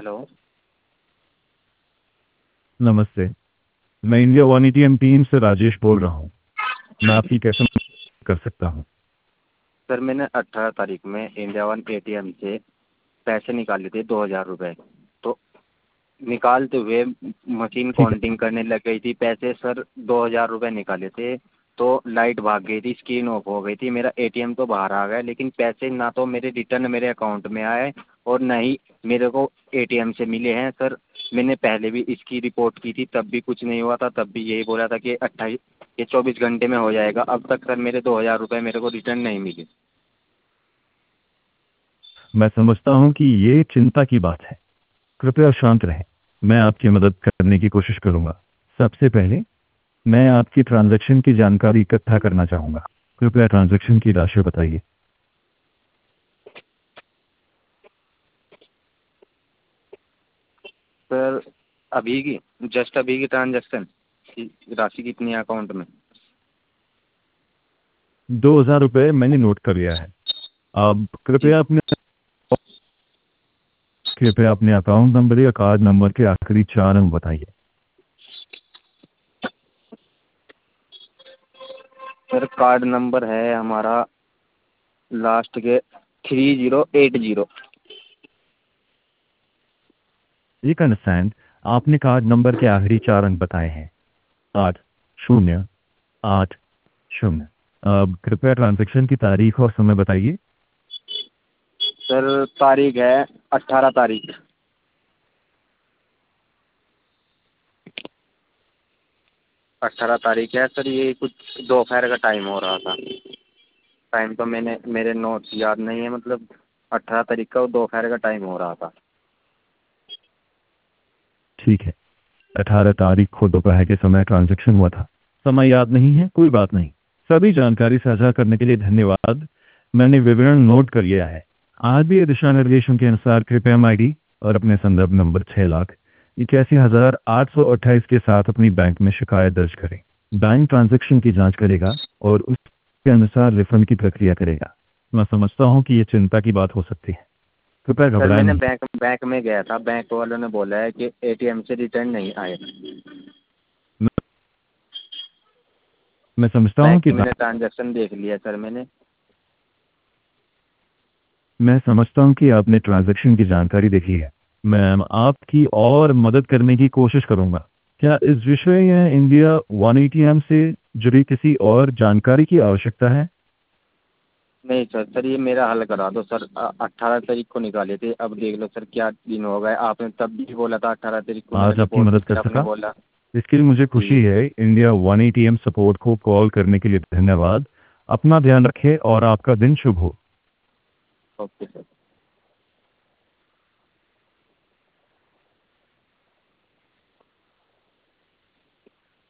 Hello. नमस्ते। मैं India one ATM team से राजेश बोल रहा हूँ। मैं आपकी कैसे मदद कर सकता हूँ? सर मैंने 18 तारीख में इंडिया वन एटीएम से पैसे निकाले थे 2,000 रुपये। तो निकालते हुए मशीन ठीक है। काउंटिंग करने लग गई थी पैसे। सर 2,000 रुपये निकाले थे तो लाइट भाग गई थी, स्क्रीन ऑफ हो गई थी, मेरा एटीएम तो बाहर आ गया, लेकिन पैसे ना तो मेरे रिटर्न मेरे अकाउंट में आए और ना ही मेरे को एटीएम से मिले हैं। सर मैंने पहले भी इसकी रिपोर्ट की थी, तब भी कुछ नहीं हुआ था, तब भी यही बोला था कि 24 घंटे में हो जाएगा। अब तक सर मेरे 2,000 रुपये मेरे को रिटर्न नहीं मिले। मैं समझता हूँ कि ये चिंता की बात है। कृपया शांत रहें। मैं आपकी मदद करने की कोशिश करूँगा। सबसे पहले मैं आपकी ट्रांजैक्शन की जानकारी इकट्ठा करना चाहूँगा। कृपया ट्रांजैक्शन की राशि बताइए। सर अभी की जस्ट अभी की ट्रांजैक्शन की राशि कितनी है अकाउंट में? 2,000 रुपये मैंने नोट कर लिया है। अब जी कृपया अपने अकाउंट नंबर या कार्ड नंबर के आखिरी 4 अंक बताइए। सर कार्ड नंबर है हमारा लास्ट के 3080। ये अंडरस्टैंड। आपने कार्ड नंबर के आखिरी 4 अंक बताए हैं। 808 0। अब कृपया ट्रांजैक्शन की तारीख और समय बताइए। सर तारीख है 18 तारीख। 18 तारीख है सर, ये कुछ दोपहर का टाइम हो रहा था। टाइम तो मैंने मेरे नोट्स याद नहीं है, मतलब 18 तारीख का दोपहर का टाइम हो रहा था। ठीक है। 18 तारीख को दोपहर के समय ट्रांजैक्शन हुआ था। समय याद नहीं है, कोई बात नहीं। सभी जानकारी साझा करने के लिए धन्यवाद। मैंने विवरण नोट कर लिया है। आरबीआई दिशा निर्देशों के अनुसार कृपया आईडी और अपने संदर्भ नंबर 6,81,828 के साथ अपनी बैंक में शिकायत दर्ज करें। बैंक ट्रांजैक्शन की जांच करेगा और उसके अनुसार रिफंड की प्रक्रिया करेगा। मैं समझता हूँ कि यह चिंता की बात हो सकती है। कृपया सर घबराएं मैंने नहीं। बैंक में गया था, बैंक वालों ने बोला है कि एटीएम से रिटर्न नहीं आए। मैं समझता हूँ बैंक कि की मैंने ट्रांजैक्शन देख लिया सर मैंने। आपने ट्रांजैक्शन की जानकारी देखी है। मैं आपकी और मदद करने की कोशिश करूंगा। क्या इस विषय या इंडिया वन एटीएम से जुड़ी किसी और जानकारी की आवश्यकता है? नहीं सर, ये मेरा हल करा दो सर। 18 तारीख को निकाले थे, अब देख लो सर क्या दिन हो गए। आपने तब भी बोला था 18 तारीख को मेरा आज आपकी रिपोर्ट की, मदद कर फिर आपने सका, बोला। इसके लिए मुझे जी खुशी है। इंडिया वन एटीएम सपोर्ट को कॉल करने के लिए धन्यवाद। अपना ध्यान रखें और आपका दिन शुभ हो। Okay sir.